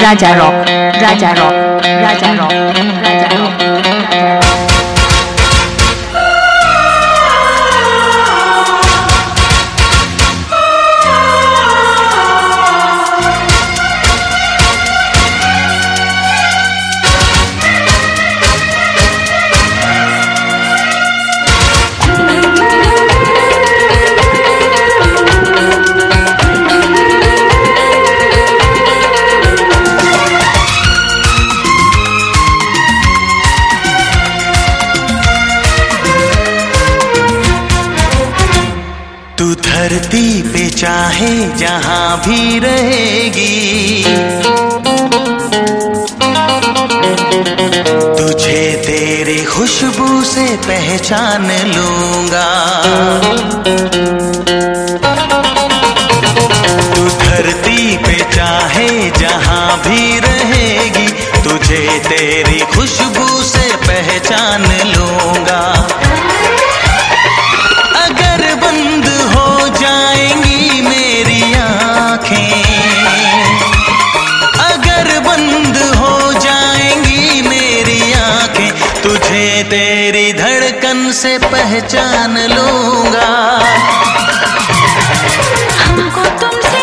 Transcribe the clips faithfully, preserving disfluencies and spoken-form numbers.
Raja Rock, Raja Rock, Raja Rock, Raja Rock, Raja Rock. तू धरती पे चाहे जहां भी रहेगी, तुझे तेरी खुशबू से पहचान लूंगा। तू धरती पे चाहे जहां भी रहेगी, तुझे तेरी खुशबू से पहचान लूंगा। अगर बंद हो जाएंगी मेरी आँखें, अगर बंद हो जाएंगी मेरी आँखें, तुझे तेरी धड़कन से पहचान लूंगा। हमको तुमसे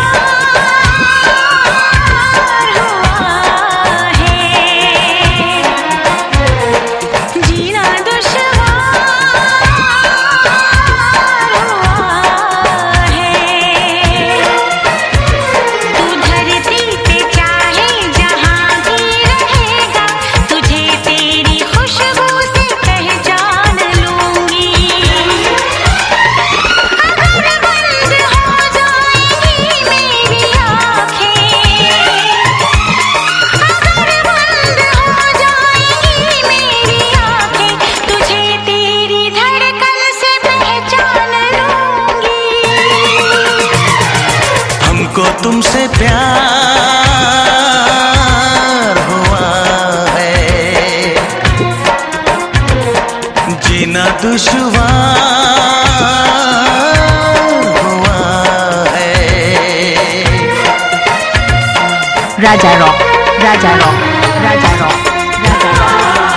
को तुमसे प्यार हुआ है, जीना दुश्वार हुआ है। Raja Rock, Raja Rock, Raja Rock, Raja Rock.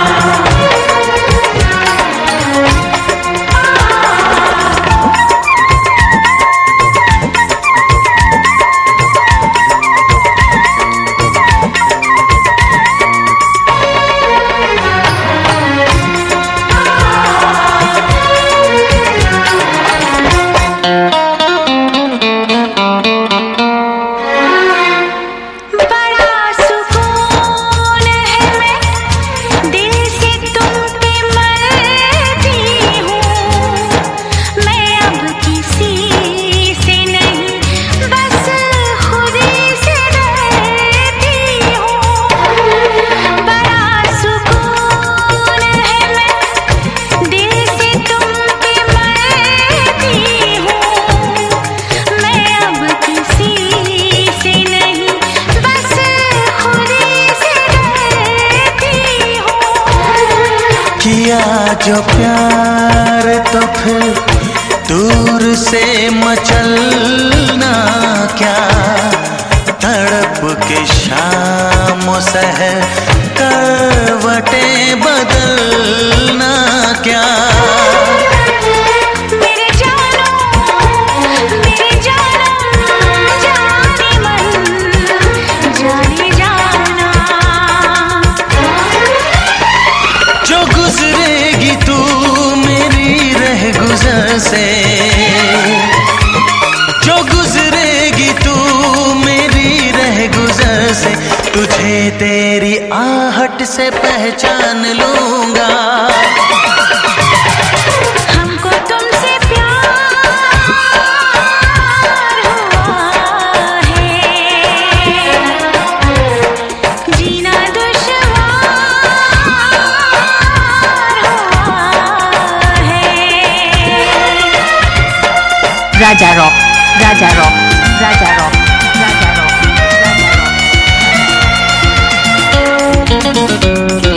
किया जो प्यार तो फिर दूर से मचलना क्या, तड़प के शाम सहर करवटें बदलना क्या। गुजरेगी तू मेरी रह गुजर से, जो गुजरेगी तू मेरी रह गुजर से, तुझे तेरी आहट से पहचान लूंगा। हमको तुमसे प्यार हुआ है, जीना Raja Rock, Raja Rock, Raja Rock, Raja Rock, Raja Rock.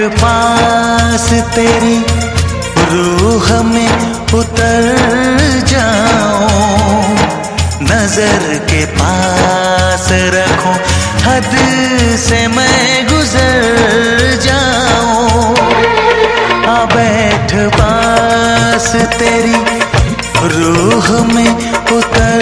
पास तेरी रूह में उतर जाऊं, नजर के पास रखूं, हद से मैं गुजर जाऊं। आ बैठ पास तेरी रूह में उतर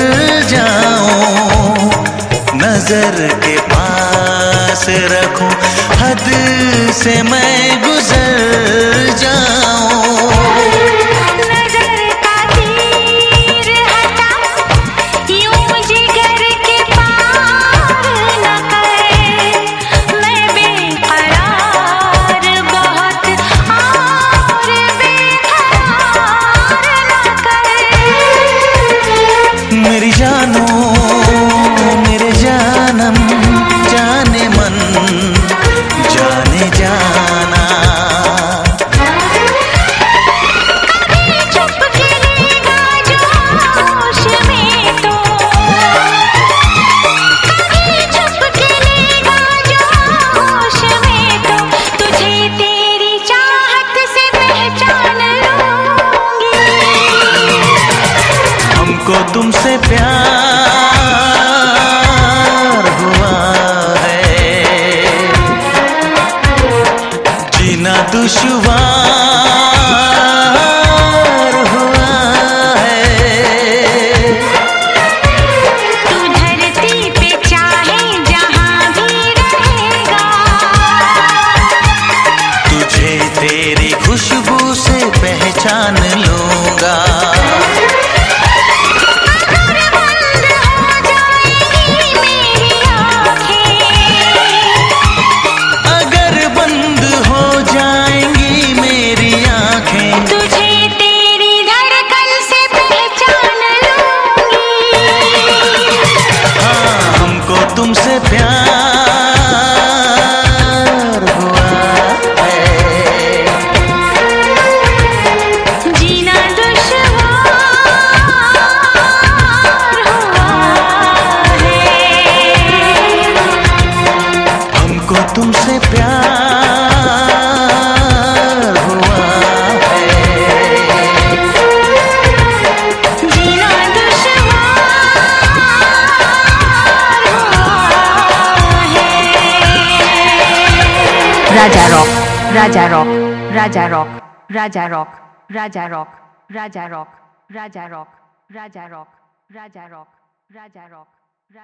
जाऊं, नजर के पास रखूं, हद से मैं गुजर जाऊं। नजर का तीर हटा, यूं जिगर के पार न कर, मैं बेकरार बहुत और बेकरार न कर। मेरी जानो मेरे जानम जाने मन जाने जाना, कभी चुप गिरेगा जोश में तो, कभी चुप गिरेगा जोश में तो, तुझे तेरी चाहत से पहचान लूंगी। हमको तुमसे प्यार हुआ है, जीना दुश्वार हुआ है। तू धरती पे चाहे जहां भी रहेगा, तुझे तेरी खुशबू से पहचान लूंगा। अगर बंद हो जाएंगी मेरी आँखें, तुझे तेरी धड़कन से पहचान लूंगी। हाँ, हमको तुमसे प्यार हुआ है, जीना दुश्वार हुआ है। हमको तुमसे प्यार हुआ है। जीना दुश्वार हुआ है। राजा रॉक, राजा रॉक, राजा रॉक, राजा रॉक, राजा रॉक, राजा रॉक, राजा रॉक, राजा रॉक, राजा रॉक, राजा रॉक।